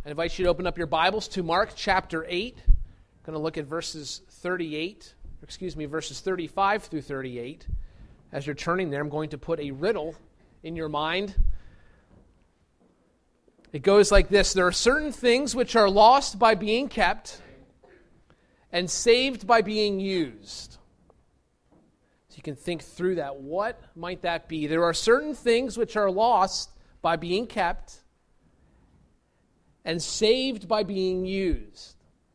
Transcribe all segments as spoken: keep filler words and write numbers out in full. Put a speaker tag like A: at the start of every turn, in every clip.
A: I invite you to open up your Bibles to Mark chapter eight. I'm going to look at verses thirty-eight, excuse me, verses thirty-five through thirty-eight. As you're turning there, I'm going to put a riddle in your mind. It goes like this: there are certain things which are lost by being kept and saved by being used. So you can think through that. What might that be? There are certain things which are lost by being kept and saved by being used.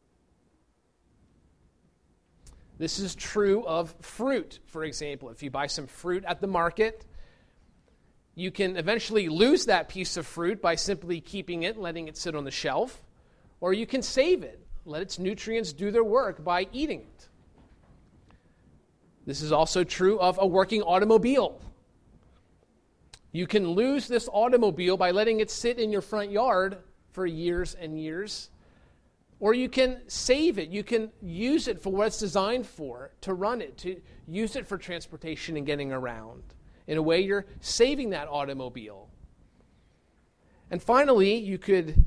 A: This is true of fruit, for example. If you buy some fruit at the market, you can eventually lose that piece of fruit by simply keeping it and letting it sit on the shelf, or you can save it, let its nutrients do their work by eating it. This is also true of a working automobile. You can lose this automobile by letting it sit in your front yard for years and years, or you can save it. You can use it for what it's designed for, to run it, to use it for transportation and getting around. In a way, you're saving that automobile. And finally, you could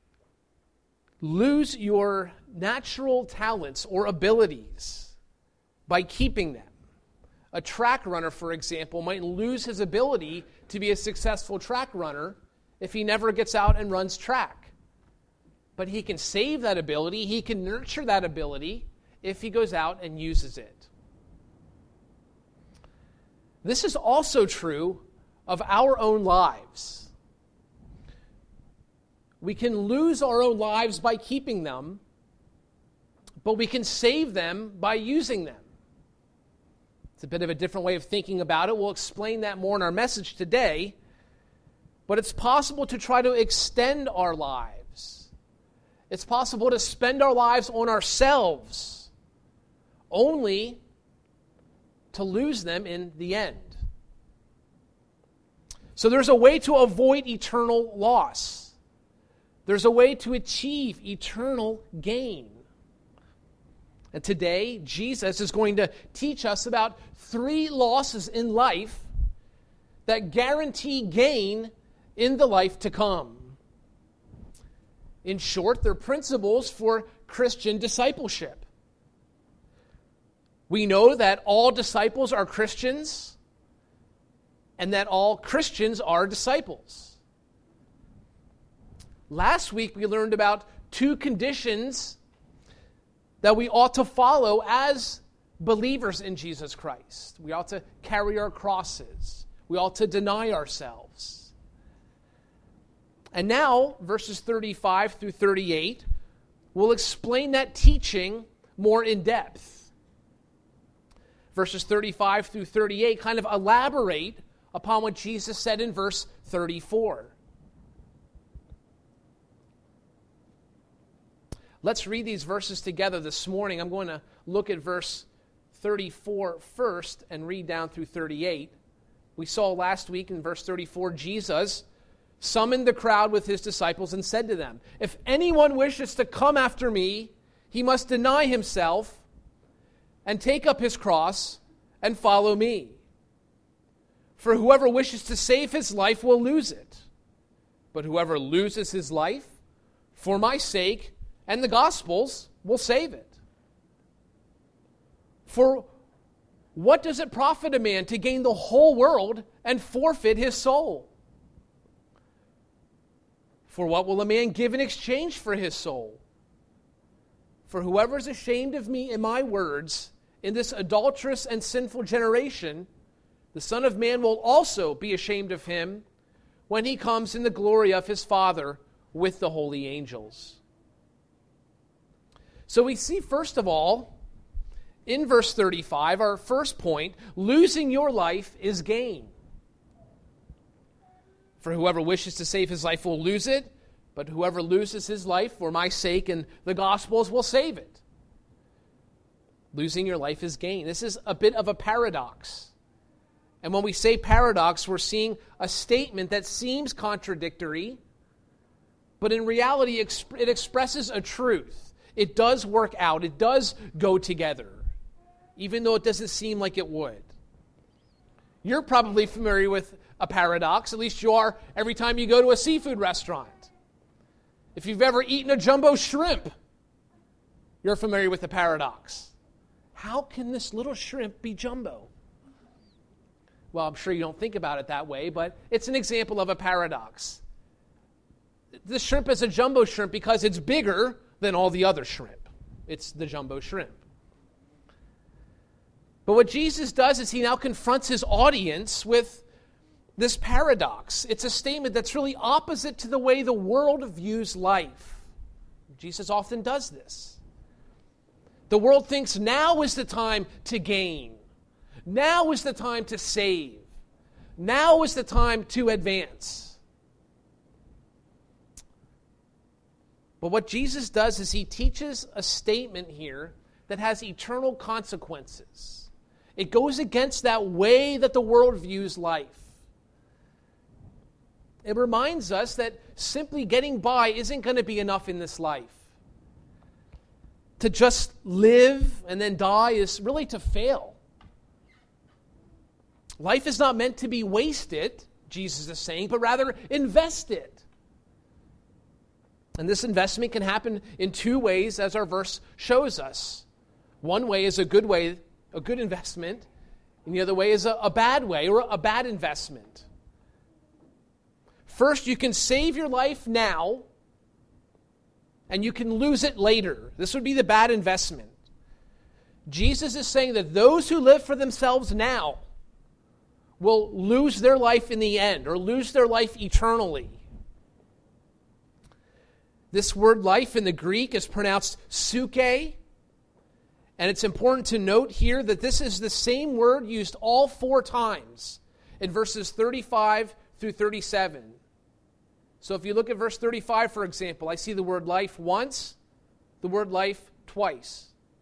A: lose your natural talents or abilities by keeping them. A track runner, for example, might lose his ability to be a successful track runner if he never gets out and runs track. But he can save that ability, he can nurture that ability if he goes out and uses it. This is also true of our own lives. We can lose our own lives by keeping them, but we can save them by using them. It's a bit of a different way of thinking about it. We'll explain that more in our message today. But it's possible to try to extend our lives. It's possible to spend our lives on ourselves, only to lose them in the end. So there's a way to avoid eternal loss. There's a way to achieve eternal gain. And today, Jesus is going to teach us about three losses in life that guarantee gain in the life to come. In short, they're principles for Christian discipleship. We know that all disciples are Christians and that all Christians are disciples. Last week we learned about two conditions that we ought to follow as believers in Jesus Christ. We ought to carry our crosses. We ought to deny ourselves. And now, verses thirty-five through thirty-eight will explain that teaching more in depth. Verses thirty-five through thirty-eight kind of elaborate upon what Jesus said in verse thirty-four. Let's read these verses together this morning. I'm going to look at verse thirty-four first and read down through thirty-eight. We saw last week in verse thirty-four, Jesus summoned the crowd with his disciples and said to them, "If anyone wishes to come after me, he must deny himself and take up his cross and follow me. For whoever wishes to save his life will lose it. But whoever loses his life for my sake and the gospel's will save it. For what does it profit a man to gain the whole world and forfeit his soul? For what will a man give in exchange for his soul? For whoever is ashamed of me and my words in this adulterous and sinful generation, the Son of Man will also be ashamed of him when he comes in the glory of his Father with the holy angels." So we see, first of all, in verse thirty-five, our first point, losing your life is gain. For whoever wishes to save his life will lose it, but whoever loses his life for my sake and the gospel's will save it. Losing your life is gain. This is a bit of a paradox. And when we say paradox, we're seeing a statement that seems contradictory, but in reality it expresses a truth. It does work out. It does go together, even though it doesn't seem like it would. You're probably familiar with a paradox, at least you are every time you go to a seafood restaurant. If you've ever eaten a jumbo shrimp, you're familiar with the paradox. How can this little shrimp be jumbo? Well, I'm sure you don't think about it that way, but it's an example of a paradox. The shrimp is a jumbo shrimp because it's bigger than all the other shrimp. It's the jumbo shrimp. But what Jesus does is he now confronts his audience with this paradox. It's a statement that's really opposite to the way the world views life. Jesus often does this. The world thinks now is the time to gain. Now is the time to save. Now is the time to advance. But what Jesus does is he teaches a statement here that has eternal consequences. It goes against that way that the world views life. It reminds us that simply getting by isn't going to be enough in this life. To just live and then die is really to fail. Life is not meant to be wasted, Jesus is saying, but rather invested. And this investment can happen in two ways, as our verse shows us. One way is a good way, a good investment, and the other way is a, a bad way or a bad investment. First, you can save your life now, and you can lose it later. This would be the bad investment. Jesus is saying that those who live for themselves now will lose their life in the end, or lose their life eternally. This word life in the Greek is pronounced psuche, and it's important to note here that this is the same word used all four times in verses thirty-five through thirty-seven. So if you look at verse thirty-five, for example, I see the word life once, the word life twice.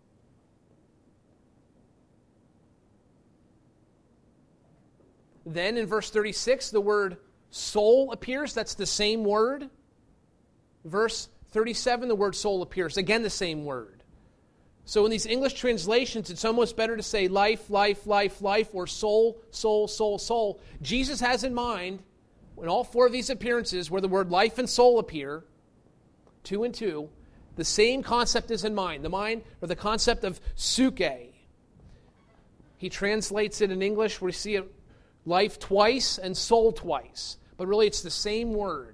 A: Then in verse thirty-six, the word soul appears. That's the same word. Verse thirty-seven, the word soul appears. Again, the same word. So in these English translations, it's almost better to say life, life, life, life, or soul, soul, soul, soul. Jesus has in mind, in all four of these appearances where the word life and soul appear, two and two, the same concept is in mind. The mind, or the concept of psuche. He translates it in English, we see it life twice and soul twice. But really it's the same word.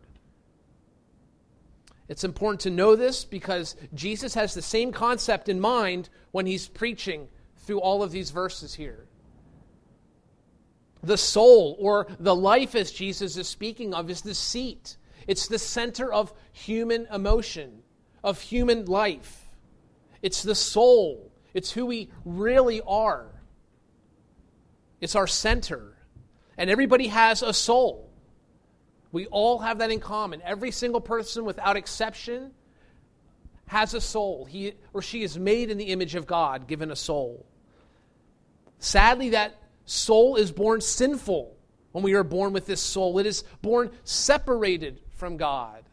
A: It's important to know this because Jesus has the same concept in mind when he's preaching through all of these verses here. The soul, or the life as Jesus is speaking of, is the seat. It's the center of human emotion, of human life. It's the soul. It's who we really are. It's our center. And everybody has a soul. We all have that in common. Every single person, without exception, has a soul. He or she is made in the image of God, given a soul. Sadly, that soul is born sinful when we are born with this soul. It is born separated from God.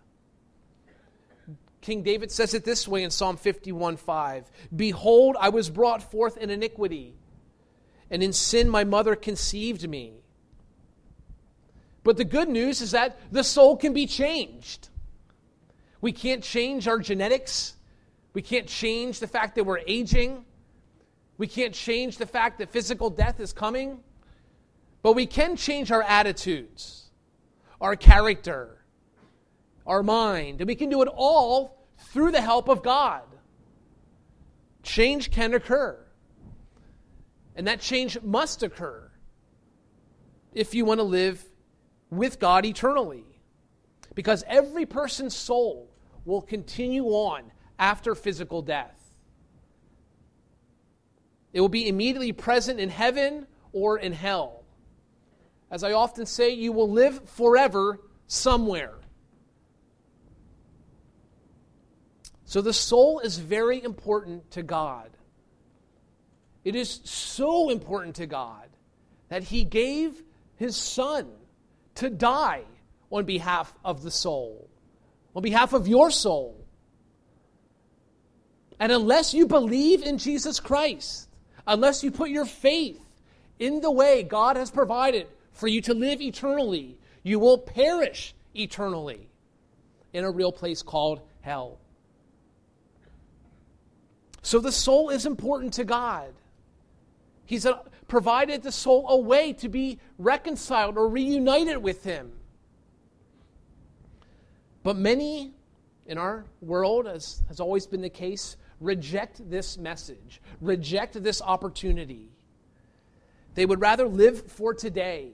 A: King David says it this way in Psalm fifty-one five. Behold, I was brought forth in iniquity, and in sin my mother conceived me. But the good news is that the soul can be changed. We can't change our genetics. We can't change the fact that we're aging. We can't change the fact that physical death is coming. But we can change our attitudes, our character, our mind. And we can do it all through the help of God. Change can occur. And that change must occur if you want to live with God eternally. Because every person's soul will continue on after physical death. It will be immediately present in heaven or in hell. As I often say, you will live forever somewhere. So the soul is very important to God. It is so important to God that He gave His Son to die on behalf of the soul, on behalf of your soul. And unless you believe in Jesus Christ, unless you put your faith in the way God has provided for you to live eternally, you will perish eternally. in a real place called hell. So the soul is important to God. He's a, provided the soul a way to be reconciled or reunited with Him. But many in our world, as has always been the case, reject this message, reject this opportunity. They would rather live for today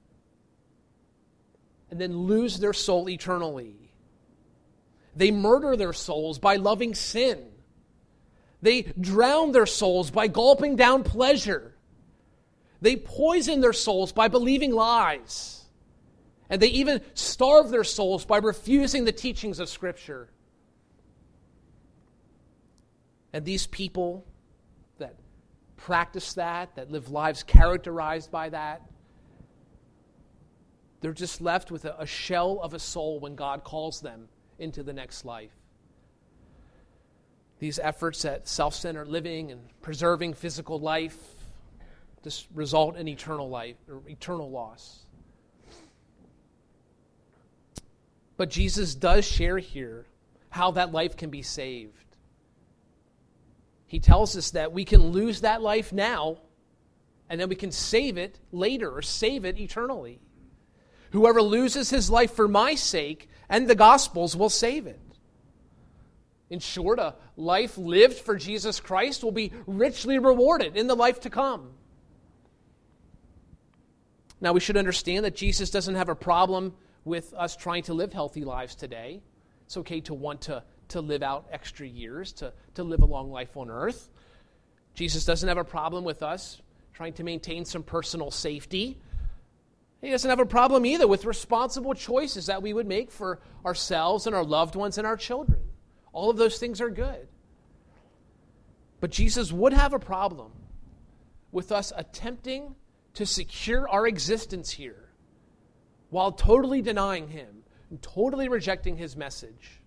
A: and then lose their soul eternally. They murder their souls by loving sin. They drown their souls by gulping down pleasure. They poison their souls by believing lies. And they even starve their souls by refusing the teachings of Scripture. And these people that practice that, that live lives characterized by that, they're just left with a, a shell of a soul when God calls them into the next life. These efforts at self-centered living and preserving physical life just result in eternal life or eternal loss. But Jesus does share here how that life can be saved. He tells us that we can lose that life now, and then we can save it later or save it eternally. Whoever loses his life for my sake and the gospel's will save it. In short, a life lived for Jesus Christ will be richly rewarded in the life to come. Now, we should understand that Jesus doesn't have a problem with us trying to live healthy lives today. It's okay to want to, to live out extra years, to, to live a long life on earth. Jesus doesn't have a problem with us trying to maintain some personal safety. He doesn't have a problem either with responsible choices that we would make for ourselves and our loved ones and our children. All of those things are good. But Jesus would have a problem with us attempting to secure our existence here while totally denying Him and totally rejecting His message.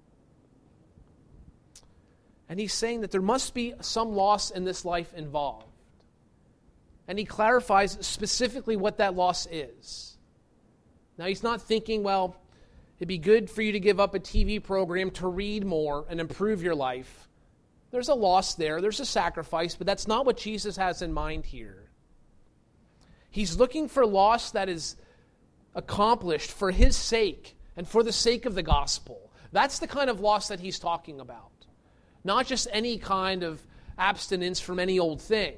A: And He's saying that there must be some loss in this life involved. And He clarifies specifically what that loss is. Now, He's not thinking, well, it'd be good for you to give up a T V program to read more and improve your life. There's a loss there. There's a sacrifice, but that's not what Jesus has in mind here. He's looking for loss that is accomplished for His sake and for the sake of the gospel. That's the kind of loss that He's talking about. Not just any kind of abstinence from any old thing.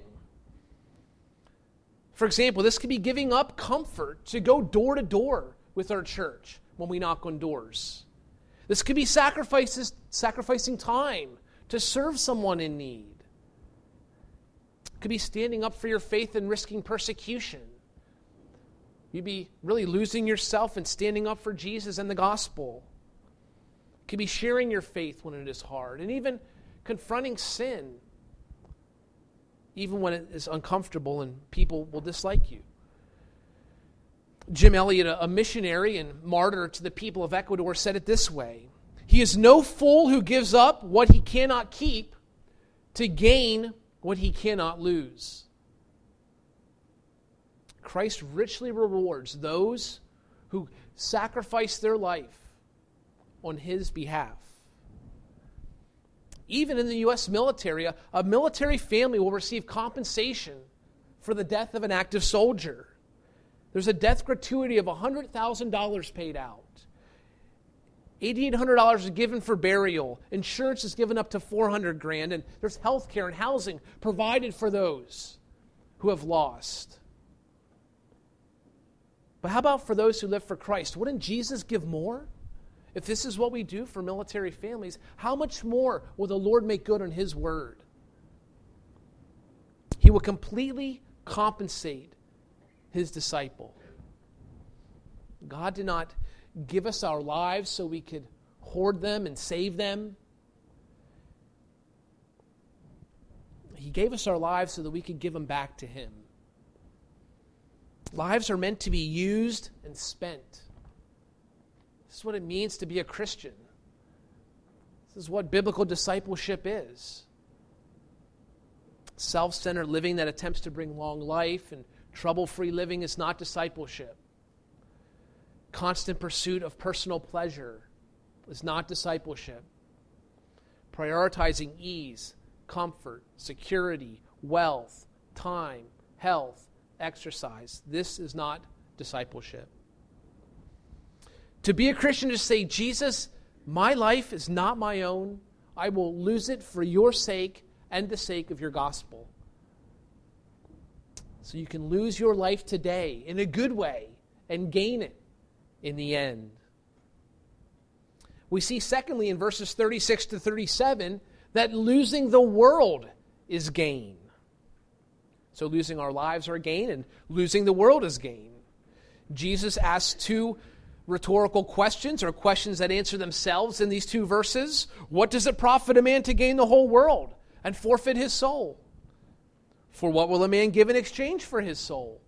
A: For example, this could be giving up comfort to go door to door with our church when we knock on doors. This could be sacrifices, sacrificing time to serve someone in need. It could be standing up for your faith and risking persecution. You'd be really losing yourself and standing up for Jesus and the gospel. It could be sharing your faith when it is hard, and even confronting sin, even when it is uncomfortable and people will dislike you. Jim Elliot, a missionary and martyr to the people of Ecuador, said it this way: "He is no fool who gives up what he cannot keep to gain what he cannot lose." Christ richly rewards those who sacrifice their life on His behalf. Even in the U S military, a, a military family will receive compensation for the death of an active soldier. There's a death gratuity of one hundred thousand dollars paid out. eight thousand eight hundred dollars is given for burial. Insurance is given up to four hundred grand, and there's health care and housing provided for those who have lost. But how about for those who live for Christ? Wouldn't Jesus give more? If this is what we do for military families, how much more will the Lord make good on His word? He will completely compensate His disciple. God did not give us our lives so we could hoard them and save them. He gave us our lives so that we could give them back to Him. Lives are meant to be used and spent. This is what it means to be a Christian. This is what biblical discipleship is. Self-centered living that attempts to bring long life and trouble-free living is not discipleship. Constant pursuit of personal pleasure is not discipleship. Prioritizing ease, comfort, security, wealth, time, health, exercise. This is not discipleship. To be a Christian is to say, Jesus, my life is not my own. I will lose it for your sake and the sake of your gospel. So you can lose your life today in a good way and gain it in the end. We see, secondly, in verses thirty-six to thirty-seven, that losing the world is gain. So losing our lives are gain, and losing the world is gain. Jesus asks two rhetorical questions, or questions that answer themselves in these two verses. What does it profit a man to gain the whole world and forfeit his soul? For what will a man give in exchange for his soul?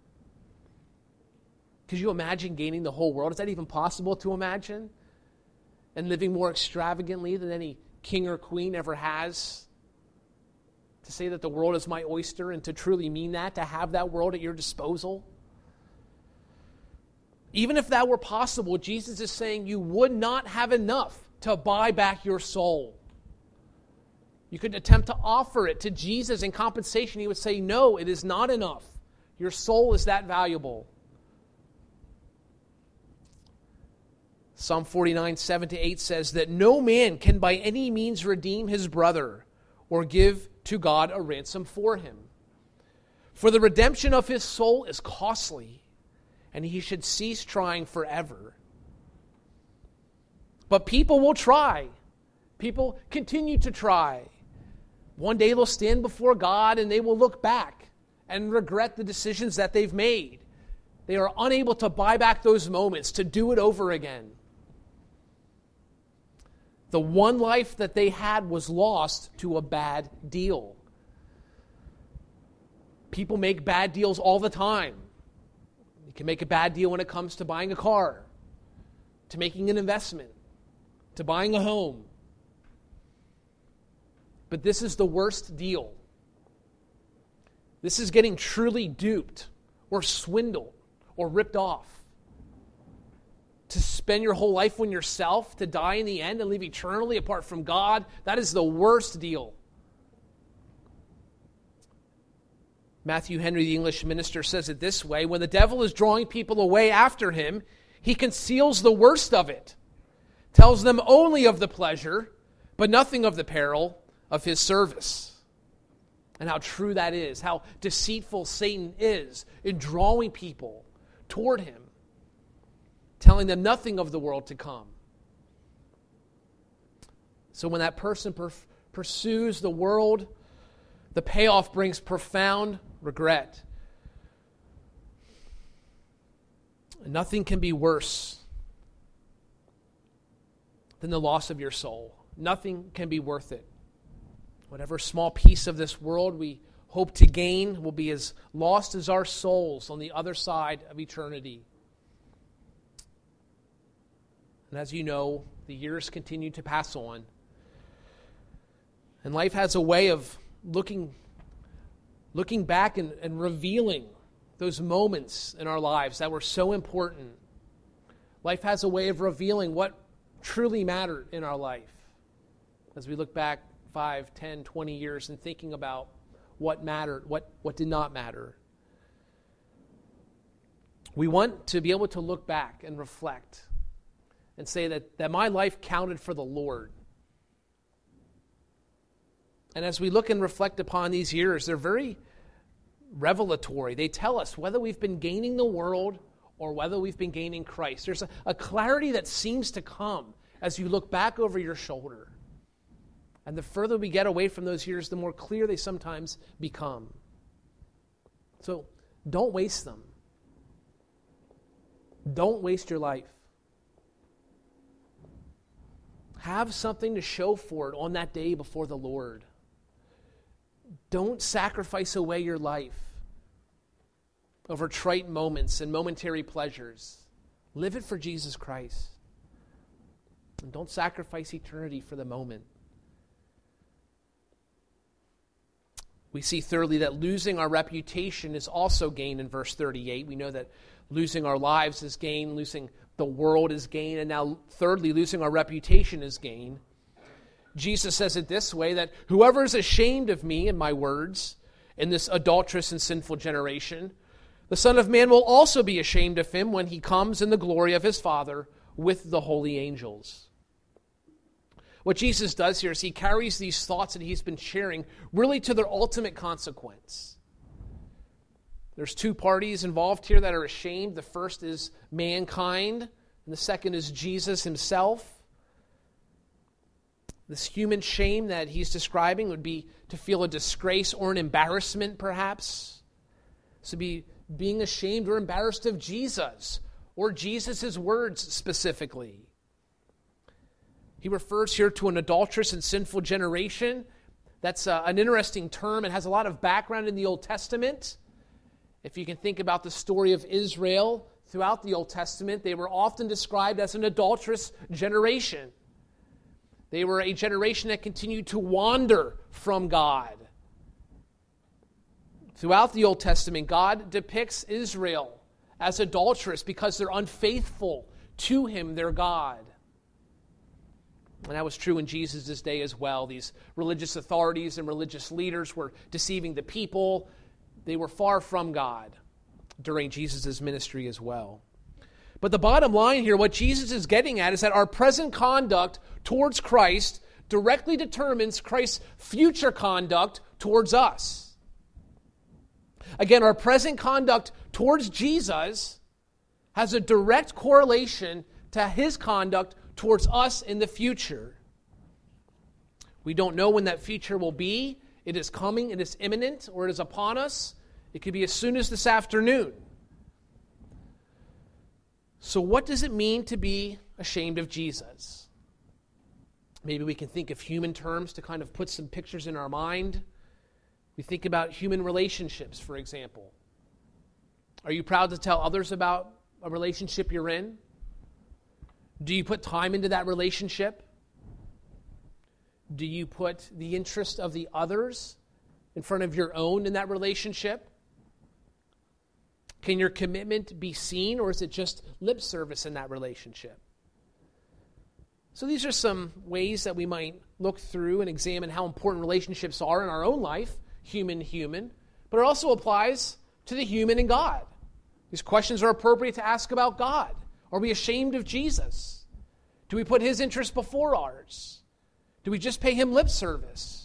A: Could you imagine gaining the whole world? Is that even possible to imagine? And living more extravagantly than any king or queen ever has? To say that the world is my oyster, and to truly mean that, to have that world at your disposal? Even if that were possible, Jesus is saying you would not have enough to buy back your soul. You could attempt to offer it to Jesus in compensation. He would say, no, it is not enough. Your soul is that valuable. Psalm forty-nine, seven to eight says that no man can by any means redeem his brother or give to God a ransom for him. For the redemption of his soul is costly, and he should cease trying forever. But people will try. People continue to try. One day they'll stand before God and they will look back and regret the decisions that they've made. They are unable to buy back those moments, to do it over again. The one life that they had was lost to a bad deal. People make bad deals all the time. You can make a bad deal when it comes to buying a car, to making an investment, to buying a home. But this is the worst deal. This is getting truly duped or swindled or ripped off. To spend your whole life on yourself, to die in the end and live eternally apart from God, that is the worst deal. Matthew Henry, the English minister, says it this way: when the devil is drawing people away after him, he conceals the worst of it, tells them only of the pleasure, but nothing of the peril of his service. And how true that is, how deceitful Satan is in drawing people toward him, telling them nothing of the world to come. So when that person per- pursues the world, the payoff brings profound regret. And nothing can be worse than the loss of your soul. Nothing can be worth it. Whatever small piece of this world we hope to gain will be as lost as our souls on the other side of eternity. And as you know, the years continue to pass on. And life has a way of looking, looking back and, and revealing those moments in our lives that were so important. Life has a way of revealing what truly mattered in our life. As we look back five, ten, twenty years and thinking about what mattered, what, what did not matter. We want to be able to look back and reflect and say that, that my life counted for the Lord. And as we look and reflect upon these years, they're very revelatory. They tell us whether we've been gaining the world or whether we've been gaining Christ. There's a, a clarity that seems to come as you look back over your shoulder. And the further we get away from those years, the more clear they sometimes become. So don't waste them. Don't waste your life. Have something to show for it on that day before the Lord. Don't sacrifice away your life over trite moments and momentary pleasures. Live it for Jesus Christ. And don't sacrifice eternity for the moment. We see thirdly that losing our reputation is also gain in verse thirty-eight. We know that losing our lives is gain, losing the world is gain, and now thirdly, losing our reputation is gain. Jesus says it this way, that whoever is ashamed of me and my words in this adulterous and sinful generation, the Son of Man will also be ashamed of him when he comes in the glory of his Father with the holy angels. What Jesus does here is he carries these thoughts that he's been sharing really to their ultimate consequence. There's two parties involved here that are ashamed. The first is mankind, and the second is Jesus himself. This human shame that he's describing would be to feel a disgrace or an embarrassment, perhaps. So be being ashamed or embarrassed of Jesus, or Jesus' words specifically. He refers here to an adulterous and sinful generation. That's uh, an interesting term. It has a lot of background in the Old Testament. If you can think about the story of Israel throughout the Old Testament, they were often described as an adulterous generation. They were a generation that continued to wander from God. Throughout the Old Testament, God depicts Israel as adulterous because they're unfaithful to him, their God. And that was true in Jesus' day as well. These religious authorities and religious leaders were deceiving the people. They were far from God during Jesus' ministry as well. But the bottom line here, what Jesus is getting at, is that our present conduct towards Christ directly determines Christ's future conduct towards us. Again, our present conduct towards Jesus has a direct correlation to his conduct towards us in the future. We don't know when that future will be. It is coming, it is imminent, or it is upon us. It could be as soon as this afternoon. So what does it mean to be ashamed of Jesus? Maybe we can think of human terms to kind of put some pictures in our mind. We think about human relationships, for example. Are you proud to tell others about a relationship you're in? Do you put time into that relationship? Do you put the interest of the others in front of your own in that relationship? Can your commitment be seen, or is it just lip service in that relationship? So these are some ways that we might look through and examine how important relationships are in our own life, human to human, but it also applies to the human and God. These questions are appropriate to ask about God. Are we ashamed of Jesus? Do we put his interests before ours? Do we just pay him lip service?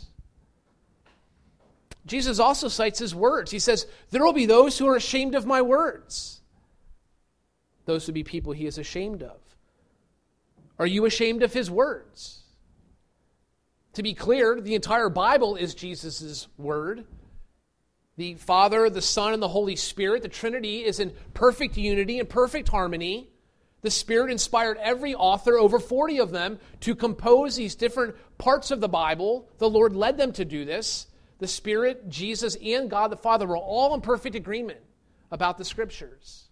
A: Jesus also cites his words. He says, there will be those who are ashamed of my words. Those would be people he is ashamed of. Are you ashamed of his words? To be clear, the entire Bible is Jesus' word. The Father, the Son, and the Holy Spirit, the Trinity, is in perfect unity and perfect harmony. The Spirit inspired every author, over forty of them, to compose these different parts of the Bible. The Lord led them to do this. The Spirit, Jesus, and God the Father were all in perfect agreement about the Scriptures.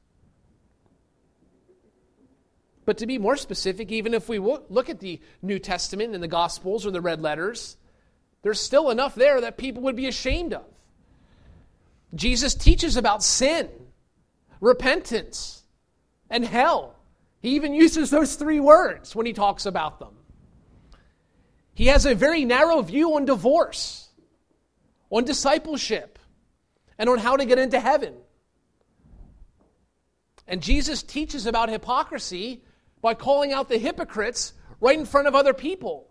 A: But to be more specific, even if we look at the New Testament and the Gospels or the red letters, there's still enough there that people would be ashamed of. Jesus teaches about sin, repentance, and hell. He even uses those three words when he talks about them. He has a very narrow view on divorce, on discipleship, and on how to get into heaven. And Jesus teaches about hypocrisy by calling out the hypocrites right in front of other people.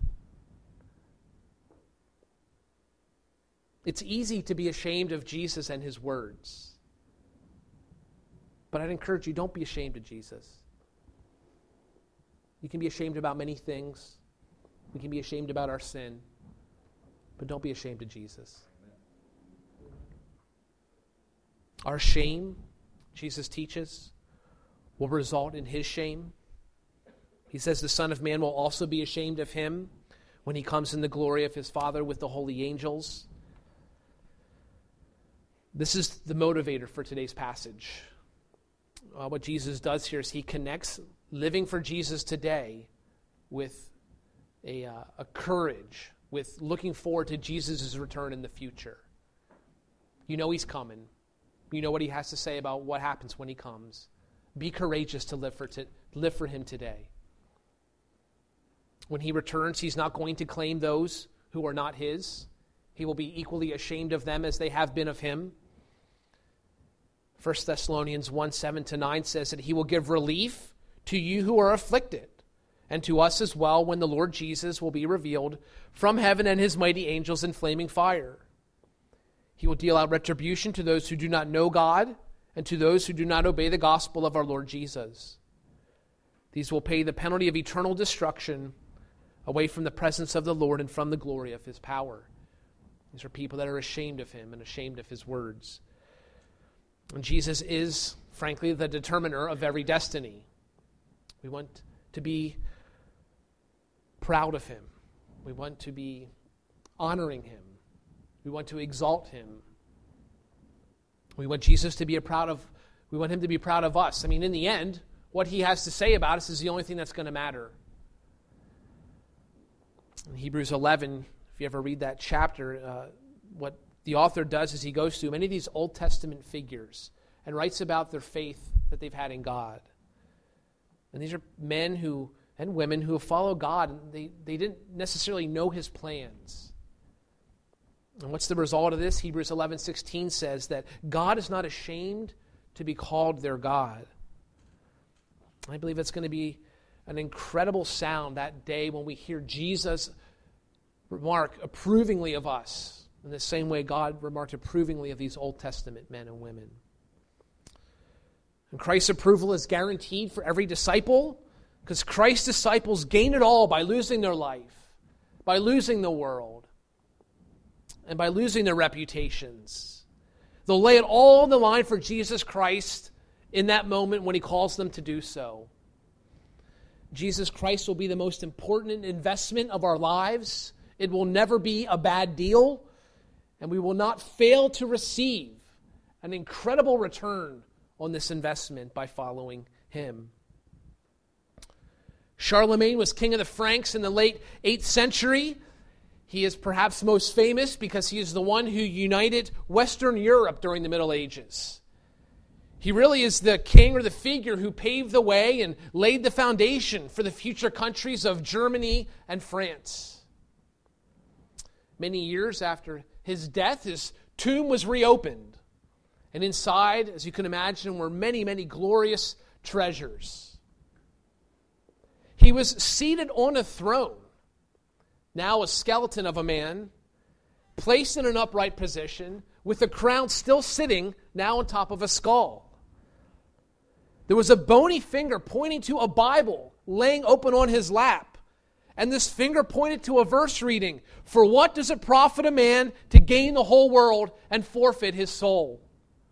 A: It's easy to be ashamed of Jesus and his words. But I'd encourage you, don't be ashamed of Jesus. You can be ashamed about many things. We can be ashamed about our sin. But don't be ashamed of Jesus. Our shame, Jesus teaches, will result in his shame. He says the Son of Man will also be ashamed of him when he comes in the glory of his Father with the holy angels. This is the motivator for today's passage. Uh, what Jesus does here is he connects living for Jesus today with a, uh, a courage, with looking forward to Jesus' return in the future. You know he's coming. You know what he has to say about what happens when he comes. Be courageous to live for, to live for him today. When he returns, he's not going to claim those who are not his. He will be equally ashamed of them as they have been of him. First Thessalonians one, seven to nine says that he will give relief to you who are afflicted, and to us as well when the Lord Jesus will be revealed from heaven and his mighty angels in flaming fire. He will deal out retribution to those who do not know God and to those who do not obey the gospel of our Lord Jesus. These will pay the penalty of eternal destruction away from the presence of the Lord and from the glory of his power. These are people that are ashamed of him and ashamed of his words. And Jesus is, frankly, the determiner of every destiny. We want to be proud of him. We want to be honoring him. We want to exalt him. We want Jesus to be a proud of, we want him to be proud of us. I mean, in the end, what he has to say about us is the only thing that's going to matter. In Hebrews eleven, if you ever read that chapter, uh, what the author does is he goes through many of these Old Testament figures and writes about their faith that they've had in God. And these are men who and women who have followed God, and they, they didn't necessarily know his plans. And what's the result of this? Hebrews eleven sixteen says that God is not ashamed to be called their God. I believe it's going to be an incredible sound that day when we hear Jesus remark approvingly of us in the same way God remarked approvingly of these Old Testament men and women. And Christ's approval is guaranteed for every disciple because Christ's disciples gain it all by losing their life, by losing the world, and by losing their reputations. They'll lay it all on the line for Jesus Christ in that moment when he calls them to do so. Jesus Christ will be the most important investment of our lives. It will never be a bad deal, and we will not fail to receive an incredible return on this investment by following him. Charlemagne was king of the Franks in the late eighth century. He is perhaps most famous because he is the one who united Western Europe during the Middle Ages. He really is the king or the figure who paved the way and laid the foundation for the future countries of Germany and France. Many years after his death, his tomb was reopened. And inside, as you can imagine, were many, many glorious treasures. He was seated on a throne, now a skeleton of a man, placed in an upright position, with a crown still sitting, now on top of a skull. There was a bony finger pointing to a Bible laying open on his lap. And this finger pointed to a verse reading, "For what does it profit a man to gain the whole world and forfeit his soul?"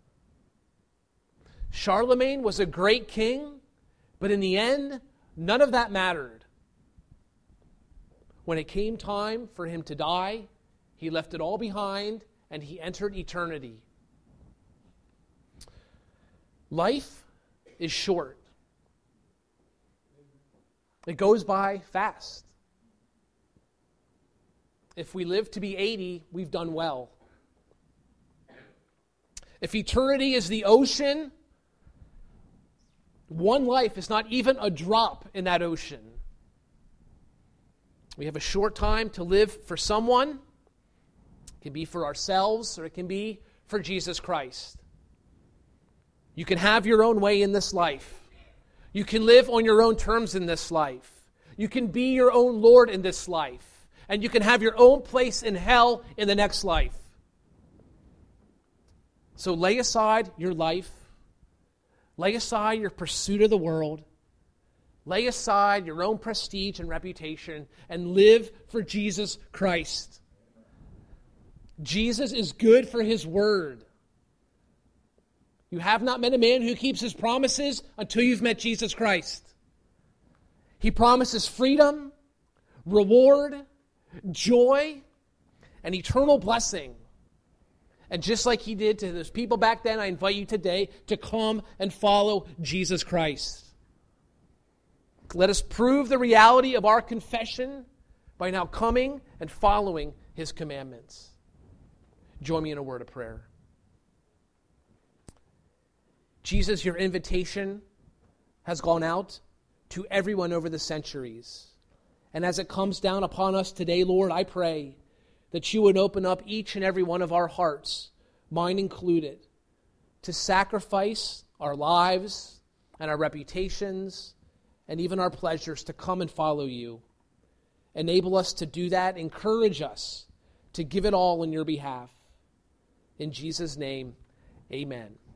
A: Charlemagne was a great king, but in the end, none of that mattered. When it came time for him to die, he left it all behind and he entered eternity. Life is short. It goes by fast. If we live to be eighty, we've done well. If eternity is the ocean, one life is not even a drop in that ocean. We have a short time to live for someone. It can be for ourselves or it can be for Jesus Christ. You can have your own way in this life. You can live on your own terms in this life. You can be your own Lord in this life. And you can have your own place in hell in the next life. So lay aside your life. Lay aside your pursuit of the world. Lay aside your own prestige and reputation and live for Jesus Christ. Jesus is good for his word. You have not met a man who keeps his promises until you've met Jesus Christ. He promises freedom, reward, joy, and eternal blessing. And just like he did to those people back then, I invite you today to come and follow Jesus Christ. Let us prove the reality of our confession by now coming and following his commandments. Join me in a word of prayer. Jesus, your invitation has gone out to everyone over the centuries. And as it comes down upon us today, Lord, I pray that you would open up each and every one of our hearts, mine included, to sacrifice our lives and our reputations and even our pleasures to come and follow you. Enable us to do that. Encourage us to give it all in your behalf. In Jesus' name, amen.